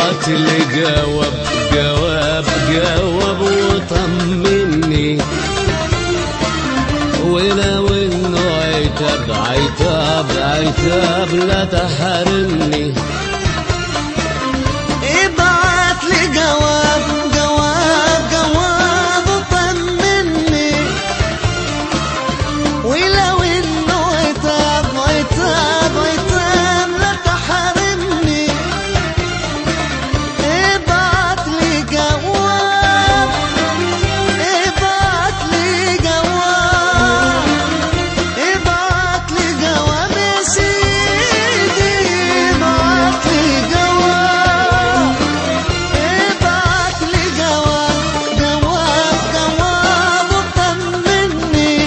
ابعت لي جواب جواب جواب وطمني، ولو انه عتاب عتاب عتاب لا تحرمني. ابعت لي جواب جواب جواب وطمني، ولو انه عتاب عتاب عتاب لا تحرمني. ابعت لي جواب ابعت لي جواب ابعت لي جواب يا سيدي، ابعت لي جواب ابعت لي جواب جواب جواب وطمني.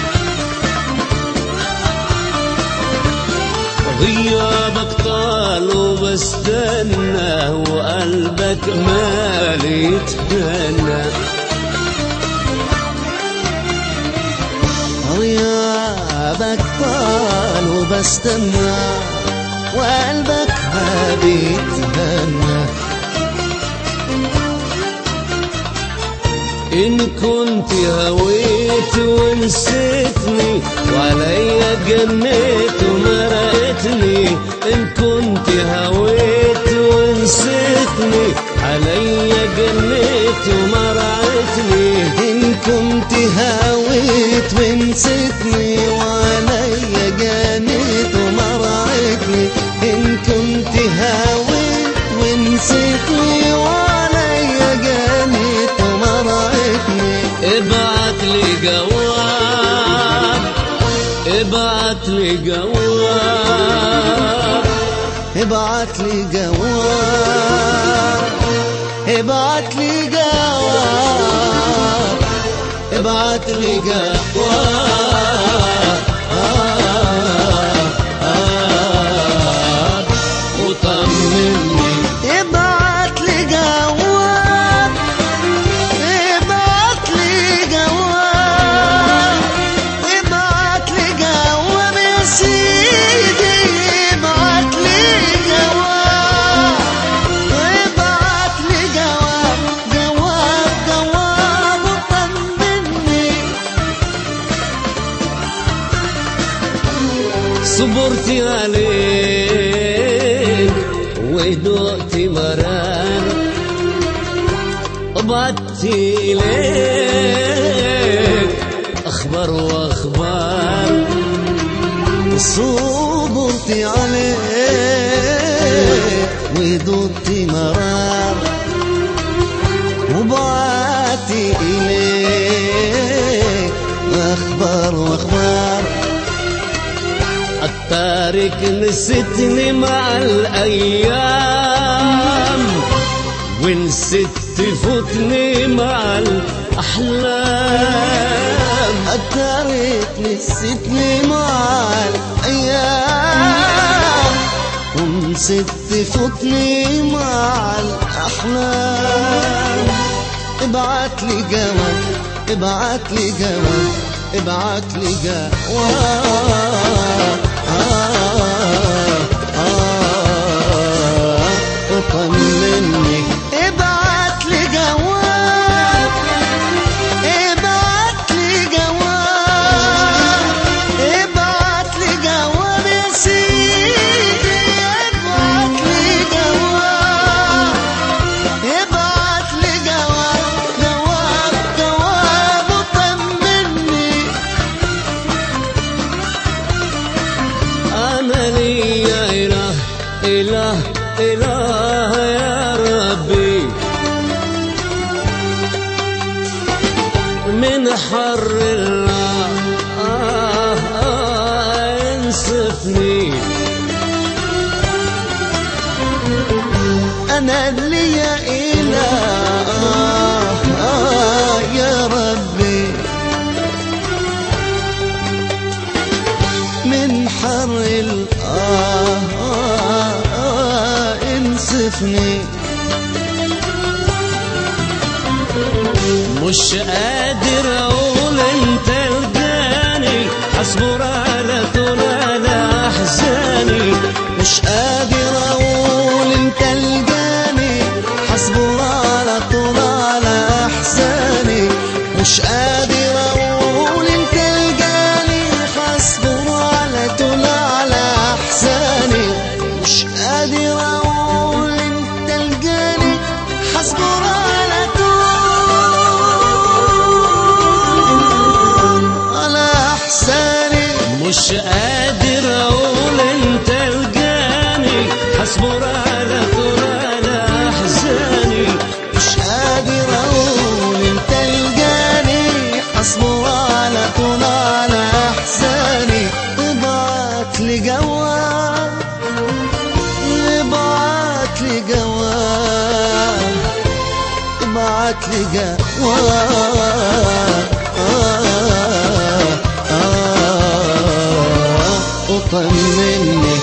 غيابك طال وبستنى وقلبك مالي يتهنى. غيابك طال وبستنى وقلبك ما بيتهنى. إن كنت هويت ونسيتني وعليا جنيت ومرقتني، إن كنت هويت ونسيتني عليا جنيت ومرقتني. إن كنت هويت ونسيتني وعليا جنيت ومرعتني. إن كنت هويت ونسيتني وعليا جنيت ومرعتني. ابعت لي جواب ابعت لي جواب ابعت لي جواب ابعت لي جواب ابعت لي جواب وطمني. ابعت لي جواب ابعت لي جواب ابعت لي جواب يا سيدي، ابعت لي جواب ابعت لي جواب جواب جواب وطمني. صبرت عليك ودقت مرار، وبعت إليك أخبار وأخبار. صبرت عليك ودقت مرار، وبعت إليك أخبار وأخبار. التارك نسيتني مع الأيام، ونسيت تفوتني مع الأحلام. التارك نسيتني مع الأيام، ونسيت تفوتني مع الأحلام. ابعت لي جواب ابعت لي جواب ابعت لي جواب وطمني. ابعت لي جواب ابعت لي جواب ابعت لي جواب يا سيدي، ابعت لي جواب ابعت لي جواب جواب جواب وطمني. أنا لي إله إله إله يا ربي، من حر الله انصفني. أنا لي إله يا ربي، من حر انصفني. مش قادر اقول انت الجاني، اصبر على طول على احزاني. مش قادر اقول انت الجاني، احزاني. مش قادر اقول انت الجاني، اصبر على طول على احزاني. ابعت لي جواب، ابعت لي جواب، ابعت لي جواب وطمني